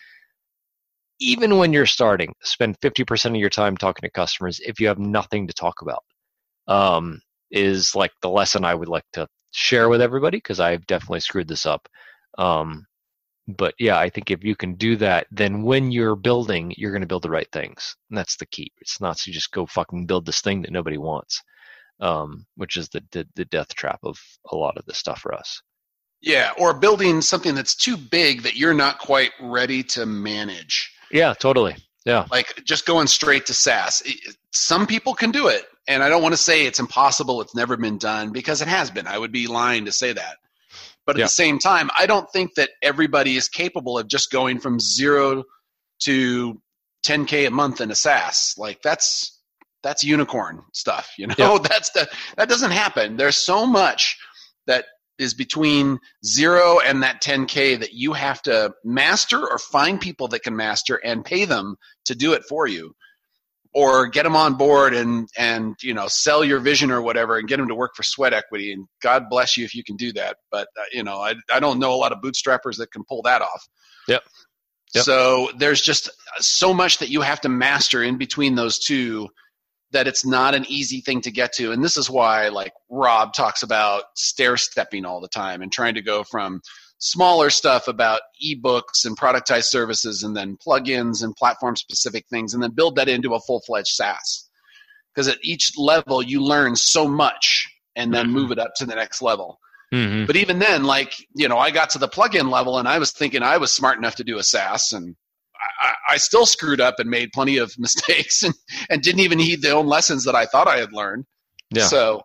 even when you're starting, spend fifty percent of your time talking to customers if you have nothing to talk about, um, is like the lesson I would like to share with everybody, because I've definitely screwed this up. Um, But yeah, I think if you can do that, then when you're building, you're going to build the right things. And that's the key. It's not to just go fucking build this thing that nobody wants, um, which is the, the the death trap of a lot of this stuff for us. Yeah, or building something that's too big that you're not quite ready to manage. Yeah, totally. Yeah. Like just going straight to SaaS. Some people can do it. And I don't want to say it's impossible, it's never been done, because it has been. I would be lying to say that. But at yeah. the same time, I don't think that everybody is capable of just going from zero to ten K a month in a SaaS. Like that's that's unicorn stuff, you know. Yeah. That's the that doesn't happen. There's so much that is between zero and that ten K that you have to master, or find people that can master and pay them to do it for you. Or get them on board and, and you know, sell your vision or whatever and get them to work for sweat equity. And God bless you if you can do that. But, uh, you know, I, I don't know a lot of bootstrappers that can pull that off. Yep. Yep. So there's just so much that you have to master in between those two that it's not an easy thing to get to. And this is why, like, Rob talks about stair-stepping all the time and trying to go from smaller stuff about ebooks and productized services, and then plugins and platform-specific things, and then build that into a full-fledged SaaS. Because at each level, you learn so much, and then mm-hmm. move it up to the next level. Mm-hmm. But even then, like, you know, I got to the plugin level, and I was thinking I was smart enough to do a SaaS, and I, I still screwed up and made plenty of mistakes, and, and didn't even heed the own lessons that I thought I had learned. Yeah. So,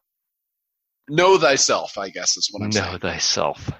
know thyself, I guess is what I'm know saying. Know thyself.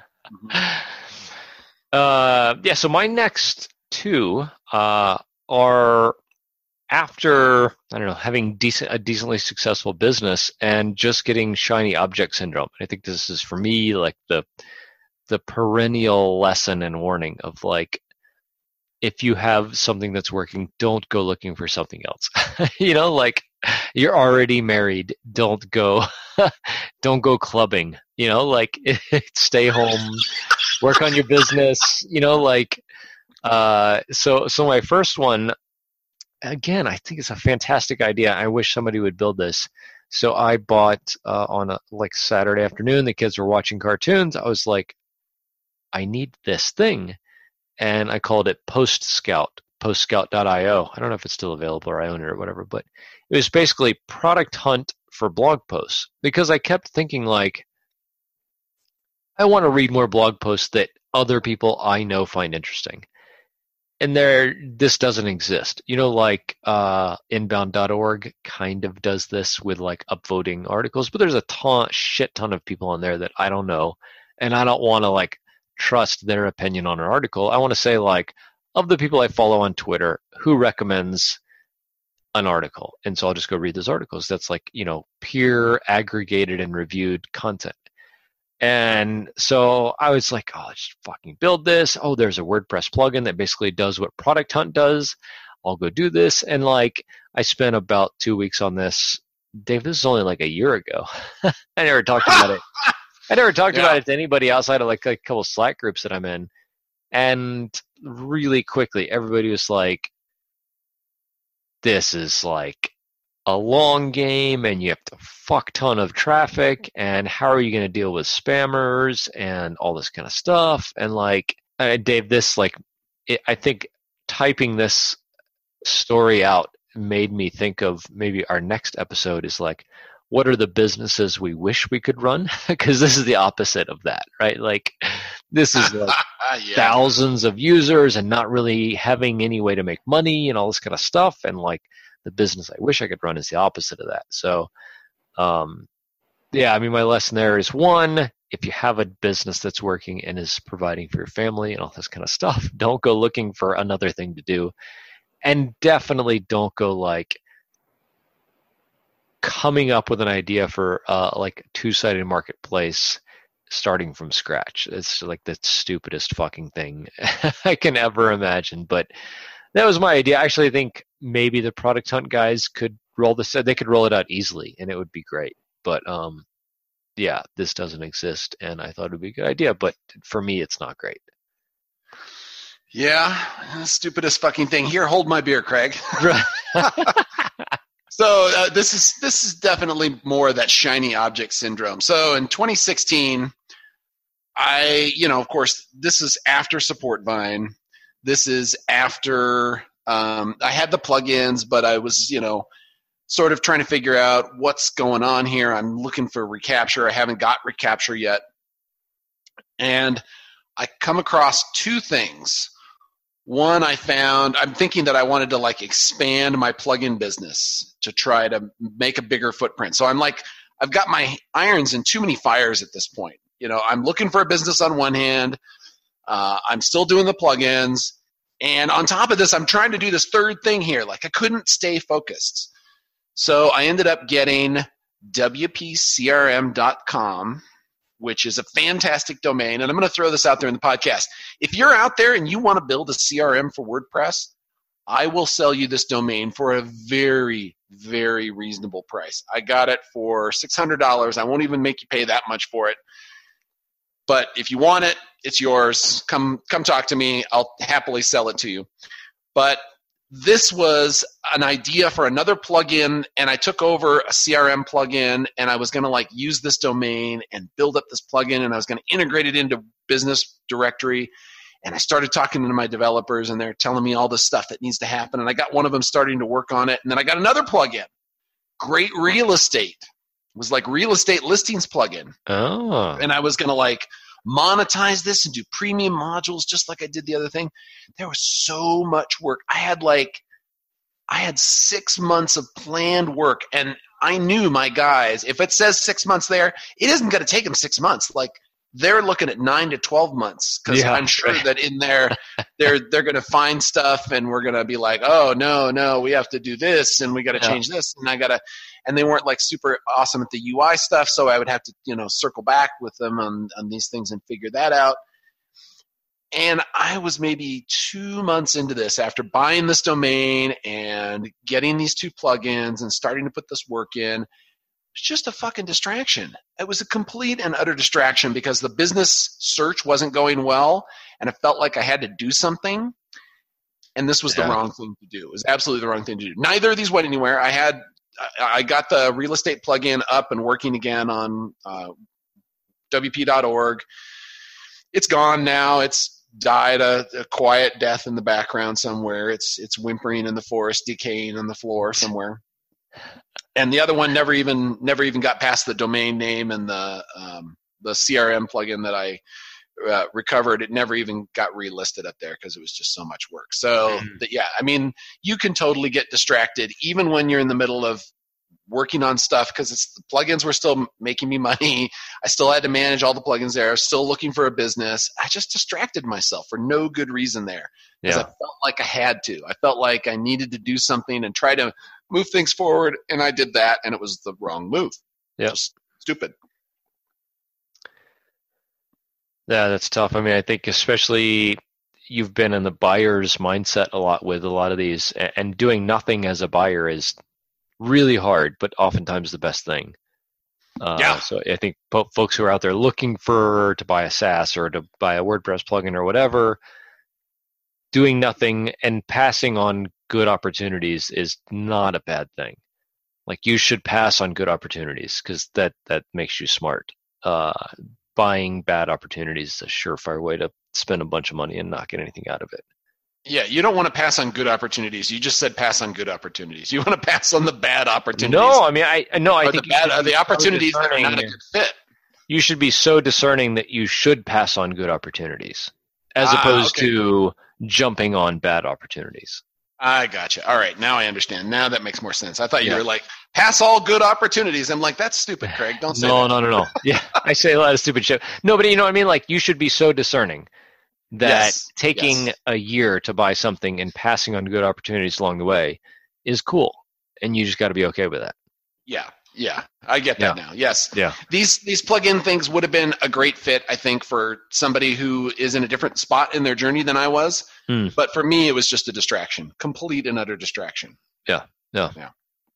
uh, yeah, so my next two uh, are after, I don't know, having decent a decently successful business and just getting shiny object syndrome. I think this is, for me, like the the perennial lesson and warning of, like, if you have something that's working, don't go looking for something else. You know, like, you're already married. Don't go, don't go clubbing, you know, like, stay home, work on your business, you know, like, uh, so, so my first one, again, I think it's a fantastic idea. I wish somebody would build this. So I bought, uh, on a, like, Saturday afternoon, the kids were watching cartoons. I was like, I need this thing. And I called it Post Scout, post scout dot io. I don't know if it's still available or I own it or whatever, but it was basically product hunt for blog posts, because I kept thinking, like, I want to read more blog posts that other people I know find interesting. And there, this doesn't exist. You know, like uh, inbound dot org kind of does this with, like, upvoting articles, but there's a ton, shit ton of people on there that I don't know, and I don't want to, like, trust their opinion on an article. I want to say, like, of the people I follow on Twitter, who recommends an article. And so I'll just go read those articles. That's like, you know, peer aggregated and reviewed content. And so I was like, oh, let's fucking build this. Oh, there's a WordPress plugin that basically does what Product Hunt does. I'll go do this. And like, I spent about two weeks on this. Dave, this is only like a year ago. I never talked about it. I never talked yeah. about it to anybody outside of like a couple Slack groups that I'm in. And really quickly, everybody was like, this is like a long game and you have to fuck ton of traffic, and how are you going to deal with spammers and all this kind of stuff? And like, uh, Dave, this like, it, I think typing this story out made me think of maybe our next episode is like, what are the businesses we wish we could run? Because this is the opposite of that, right? Like, this is like yeah. thousands of users and not really having any way to make money and all this kind of stuff. And like, the business I wish I could run is the opposite of that. So, um, yeah, I mean, my lesson there is, one, if you have a business that's working and is providing for your family and all this kind of stuff, don't go looking for another thing to do. And definitely don't go like coming up with an idea for uh, like a two-sided marketplace starting from scratch. It's like the stupidest fucking thing I can ever imagine. But that was my idea. Actually, I think maybe the Product Hunt guys could roll this. They could roll it out easily, and it would be great. But um, yeah, this doesn't exist, and I thought it would be a good idea. But for me, it's not great. Yeah, stupidest fucking thing. Here, hold my beer, Craig. So uh, this is this is definitely more of that shiny object syndrome. So in twenty sixteen, I, you know, of course, this is after SupportVine. This is after um, I had the plugins, but I was, you know, sort of trying to figure out what's going on here. I'm looking for Recapture. I haven't got Recapture yet. And I come across two things. One, I found, I'm thinking that I wanted to like expand my plugin business to try to make a bigger footprint. So I'm like, I've got my irons in too many fires at this point. You know, I'm looking for a business on one hand. Uh, I'm still doing the plugins. And on top of this, I'm trying to do this third thing here. Like I couldn't stay focused. So I ended up getting W P C R M dot com, which is a fantastic domain. And I'm going to throw this out there in the podcast. If you're out there and you want to build a C R M for WordPress, I will sell you this domain for a very, very reasonable price. I got it for six hundred dollars. I won't even make you pay that much for it. But if you want it, it's yours. Come come talk to me. I'll happily sell it to you. But this was an idea for another plugin, and I took over a C R M plugin, and I was going to like use this domain and build up this plugin, and I was going to integrate it into Business Directory. And I started talking to my developers, and they're telling me all this stuff that needs to happen. And I got one of them starting to work on it, and then I got another plugin, Great Real Estate. It was like real estate listings plugin. Oh. And I was going to like monetize this and do premium modules just like I did the other thing. There was so much work. I had like, I had six months of planned work, and I knew my guys, if it says six months there, it isn't going to take them six months. Like they're looking at nine to twelve months because yeah, I'm sure right. that in there, they're, they're going to find stuff, and we're going to be like, oh no, no, we have to do this, and we got to yeah. change this. And I got to, and they weren't like super awesome at the U I stuff. So I would have to, you know, circle back with them on, on these things and figure that out. And I was maybe two months into this after buying this domain and getting these two plugins and starting to put this work in. It's just a fucking distraction. It was a complete and utter distraction because the business search wasn't going well, and I felt like I had to do something. And this was yeah. the wrong thing to do. It was absolutely the wrong thing to do. Neither of these went anywhere. I had I got the real estate plugin up and working again on uh, W P dot org. It's gone now. It's died a, a quiet death in the background somewhere. It's it's whimpering in the forest, decaying on the floor somewhere. And the other one never even never even got past the domain name and the um, the C R M plugin that I uh, recovered. It never even got relisted up there because it was just so much work. So mm. the, yeah, I mean, you can totally get distracted even when you're in the middle of working on stuff because it's the plugins were still making me money. I still had to manage all the plugins there. I was still looking for a business. I just distracted myself for no good reason there because yeah. I felt like I had to. I felt like I needed to do something and try to move things forward, and I did that, and it was the wrong move. Yeah. Just stupid. Yeah, that's tough. I mean, I think especially you've been in the buyer's mindset a lot with a lot of these, and doing nothing as a buyer is really hard, but oftentimes the best thing. Uh, yeah. So I think po- folks who are out there looking for to buy a SaaS or to buy a WordPress plugin or whatever, doing nothing and passing on good opportunities is not a bad thing. Like, you should pass on good opportunities because that, that makes you smart. Uh, buying bad opportunities is a surefire way to spend a bunch of money and not get anything out of it. Yeah, you don't want to pass on good opportunities. You just said pass on good opportunities. You want to pass on the bad opportunities. No, I mean, I no, I or think the bad, or the opportunities so that are not a good fit. You should be so discerning that you should pass on good opportunities, as ah, opposed okay. to jumping on bad opportunities. I gotcha. All right, now I understand. Now that makes more sense. I thought you yeah. were like, pass all good opportunities. I'm like, that's stupid, Craig. Don't say no, that. No, no, no, no. Yeah, I say a lot of stupid shit. No, but you know what I mean? Like, you should be so discerning that yes. taking yes. a year to buy something and passing on good opportunities along the way is cool. And you just got to be okay with that. Yeah. Yeah. I get that yeah. now. Yes. Yeah. These these plug-in things would have been a great fit, I think, for somebody who is in a different spot in their journey than I was. Hmm. But for me, it was just a distraction, complete and utter distraction. Yeah. Yeah. Yeah.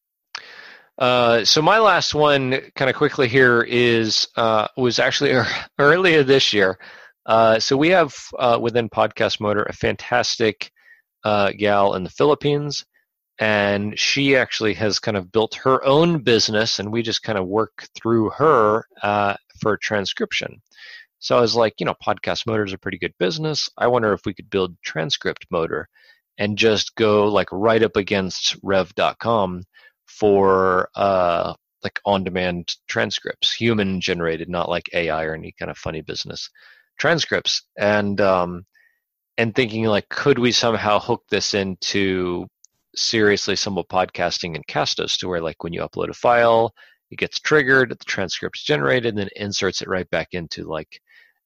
Uh, so my last one, kind of quickly here, is uh, was actually earlier this year. Uh, so we have uh, within Podcast Motor a fantastic uh, gal in the Philippines, and she actually has kind of built her own business, and we just kind of work through her uh, for transcription. So I was like, you know, Podcast Motor is a pretty good business. I wonder if we could build Transcript Motor and just go like right up against rev dot com for uh, like on-demand transcripts, human-generated, not like A I or any kind of funny business transcripts. And um, and thinking like, could we somehow hook this into seriously simple podcasting and Castos to where like when you upload a file, it gets triggered, the transcript's generated, and then inserts it right back into like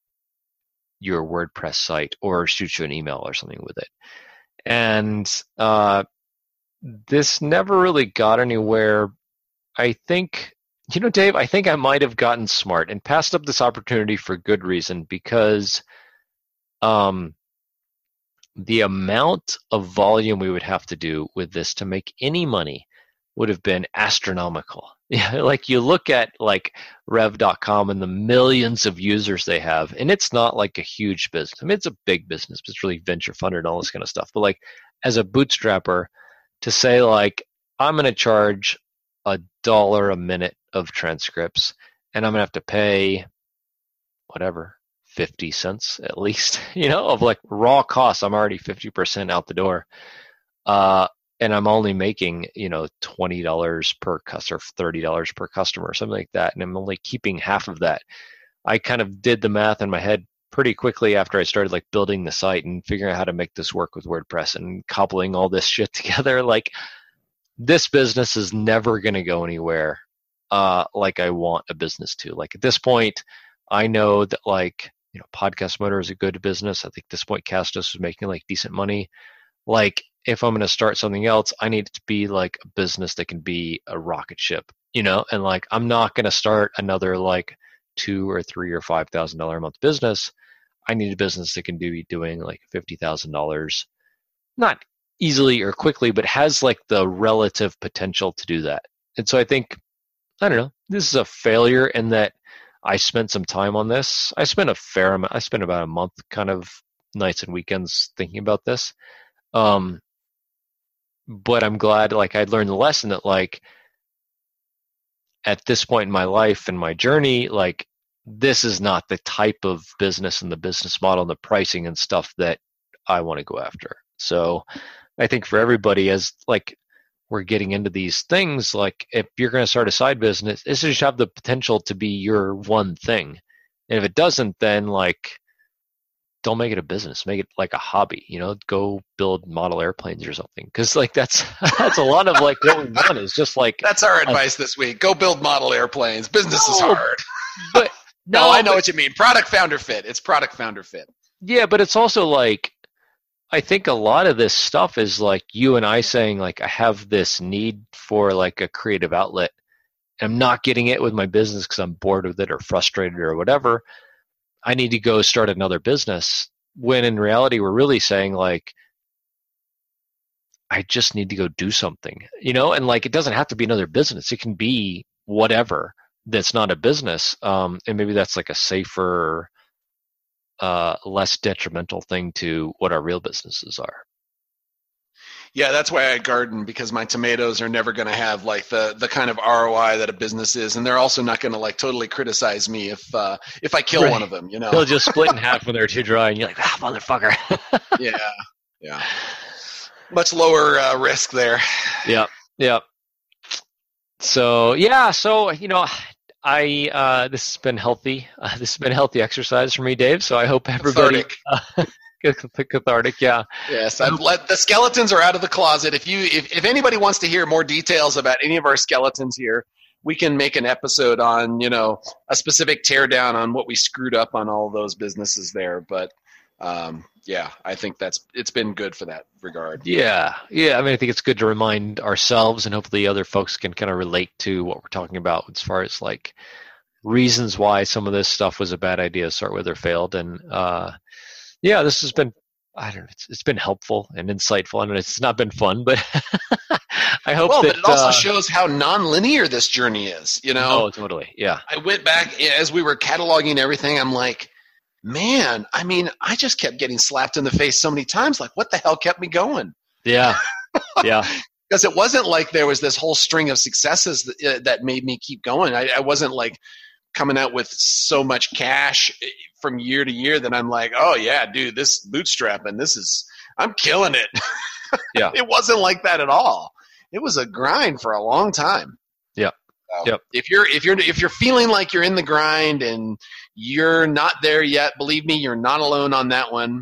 your WordPress site or shoots you an email or something with it. And uh, this never really got anywhere. I think, you know, Dave, I think I might have gotten smart and passed up this opportunity for good reason, because um, the amount of volume we would have to do with this to make any money would have been astronomical. Yeah, like you look at like rev dot com and the millions of users they have, and it's not like a huge business. I mean, it's a big business, but it's really venture funded and all this kind of stuff. But like as a bootstrapper, to say like, I'm going to charge a dollar a minute of transcripts, and I'm going to have to pay whatever, fifty cents at least, you know, of like raw costs. I'm already fifty percent out the door. Uh, and I'm only making, you know, twenty dollars per customer, thirty dollars per customer, or something like that. And I'm only keeping half of that. I kind of did the math in my head pretty quickly after I started like building the site and figuring out how to make this work with WordPress and cobbling all this shit together. Like, this business is never going to go anywhere uh, like I want a business to. Like at this point, I know that like, you know, Podcast Motor is a good business. I think at this point, Castos is making like decent money. Like, if I'm going to start something else, I need it to be like a business that can be a rocket ship, you know? And like, I'm not going to start another like two or three or five thousand dollar a month business. I need a business that can be doing like fifty thousand dollars, not easily or quickly, but has like the relative potential to do that. And so I think, I don't know, this is a failure in that I spent some time on this. I spent a fair amount, I spent about a month kind of nights and weekends thinking about this. Um, but I'm glad like I'd learned the lesson that like at this point in my life and my journey, like this is not the type of business and the business model and the pricing and stuff that I want to go after. So I think for everybody, as like we're getting into these things, like if you're going to start a side business, this should have the potential to be your one thing. And if it doesn't, then like, don't make it a business, make it like a hobby, you know, go build model airplanes or something. Cause like that's, that's a lot of like what we want is just like, that's our a, advice this week. Go build model airplanes. Business no, is hard. But no, no, I know but, what you mean. Product founder fit. It's product founder fit. Yeah. But it's also like, I think a lot of this stuff is like you and I saying like, I have this need for like a creative outlet. I'm not getting it with my business because I'm bored with it or frustrated or whatever. I need to go start another business. When in reality, we're really saying like, I just need to go do something, you know, and like, it doesn't have to be another business. It can be whatever that's not a business. Um, and maybe that's like a safer, uh, less detrimental thing to what our real businesses are. Yeah, that's why I garden, because my tomatoes are never going to have like the, the kind of R O I that a business is, and they're also not going to like totally criticize me if uh, if I kill right. one of them. You know, they'll just split in half when they're too dry, and you're like, ah, motherfucker. yeah, yeah, much lower uh, risk there. Yeah, yeah. So yeah, so you know, I uh, this has been healthy. Uh, this has been healthy exercise for me, Dave. So I hope everybody. Uh, cathartic, yeah. Yes, I've let the skeletons are out of the closet. If you, if, if anybody wants to hear more details about any of our skeletons here, we can make an episode on, you know, a specific teardown on what we screwed up on all those businesses there. But um, yeah, I think that's it's been good for that regard. Yeah, yeah. I mean, I think it's good to remind ourselves, and hopefully other folks can kind of relate to what we're talking about as far as like reasons why some of this stuff was a bad idea to start with or failed, and. uh Yeah, this has been, I don't know, it's, it's been helpful and insightful. I mean, it's not been fun, but I hope well, that... Well, but it also uh, shows how non-linear this journey is, you know? Oh, totally, yeah. I went back, as we were cataloging everything, I'm like, man, I mean, I just kept getting slapped in the face so many times. Like, what the hell kept me going? Yeah, yeah. Because it wasn't like there was this whole string of successes that, uh, that made me keep going. I, I wasn't like coming out with so much cash from year to year that I'm like, oh yeah, dude, this bootstrapping, this is, I'm killing it. Yeah. It wasn't like that at all. It was a grind for a long time. Yeah. So yep. If you're, if you're, if you're feeling like you're in the grind and you're not there yet, believe me, you're not alone on that one.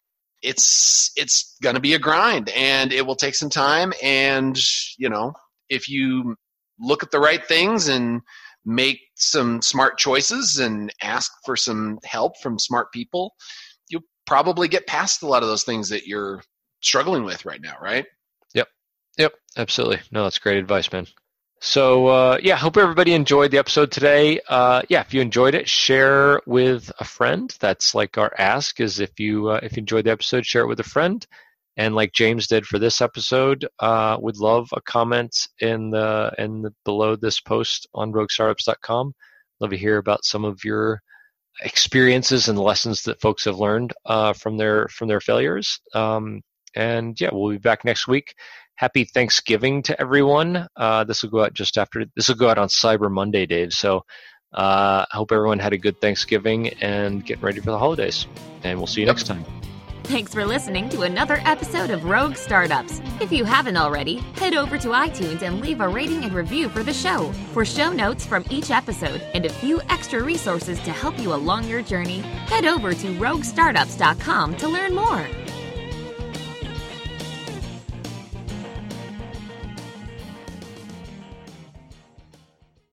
It's, it's going to be a grind, and it will take some time. And, you know, if you look at the right things and make some smart choices and ask for some help from smart people, you'll probably get past a lot of those things that you're struggling with right now, right? Yep. Yep. Absolutely. No, that's great advice, man. So, uh, yeah, hope everybody enjoyed the episode today. Uh, yeah, if you enjoyed it, share with a friend. That's like our ask, is if you, uh, if you enjoyed the episode, share it with a friend. And like James did for this episode, uh, would love a comment in the in the below this post on rogue startups dot com. Love to hear about some of your experiences and lessons that folks have learned uh, from their from their failures. Um, and yeah, we'll be back next week. Happy Thanksgiving to everyone. Uh, this will go out just after. This will go out on Cyber Monday, Dave. So uh, I hope everyone had a good Thanksgiving and getting ready for the holidays. And we'll see you next time. Thanks for listening to another episode of Rogue Startups. If you haven't already, head over to iTunes and leave a rating and review for the show. For show notes from each episode and a few extra resources to help you along your journey, head over to rogue startups dot com to learn more.